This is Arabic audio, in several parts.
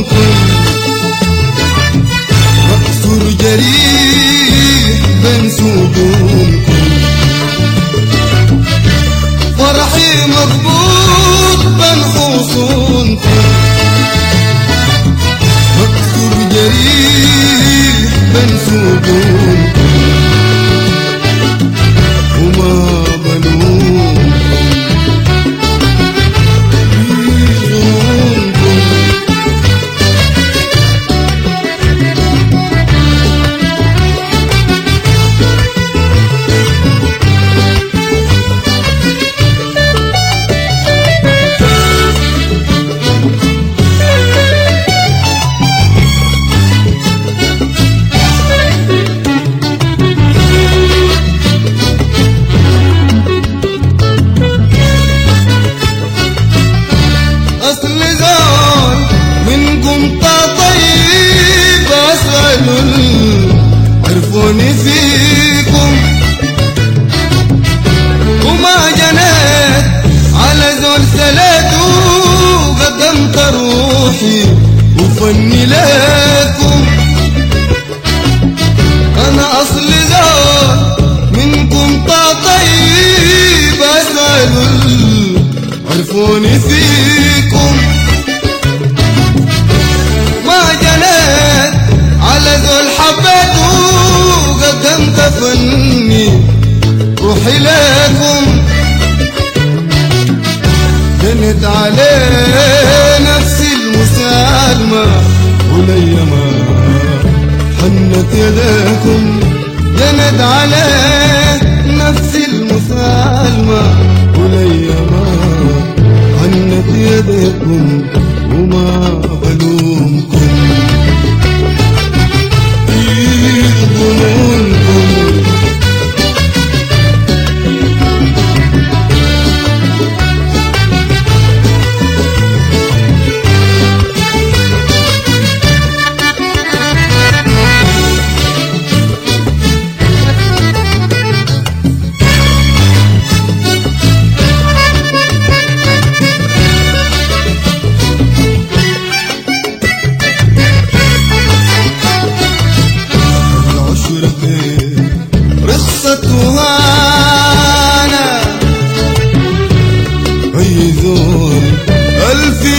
ظلومكم، مكسور جريح بين سجونكم، فرحي مربوط بين حصونكم، مكسور جريح بين سجونكم، وما بلومكم عرفوني فيكم، وما جنيت على زول سليته، قدمت روحي وفني لكم. انا اصل زول منكم طيب اسألوا، عرفوني فيكم، ما جنيت على زول حبيته، قدمت فني روحي لكم. جنت عليه نفسي المسالمة، وليما حنت يديكم، جنت عليه نفسي المسالمة، وليما حنت يديكم، وما بلومكم ظنونكم. وهانا أي ذول ألفي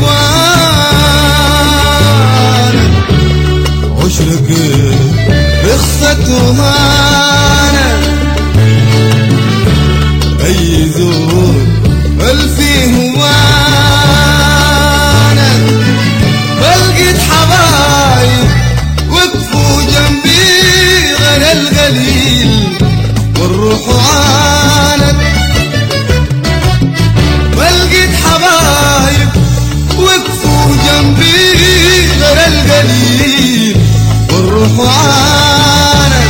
هوانا، عشرك رخصة وهانا أي ذول ألفي هوانا. بلقيت حبايب وقفوا جنبي غير القليل والروح عانت، بلقيت حبايب وقفوا جنبي غير القليل والروح عانت.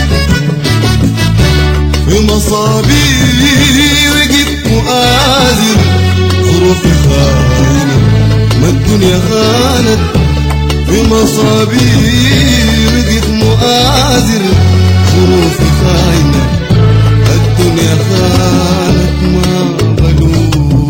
في مصابي وقف مؤازر، ظروفي خانت ما الدنيا خانت. في مصابي وقف مؤازر، ظروفي خاينة الدنيا خانت، ما بلوم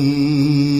الغم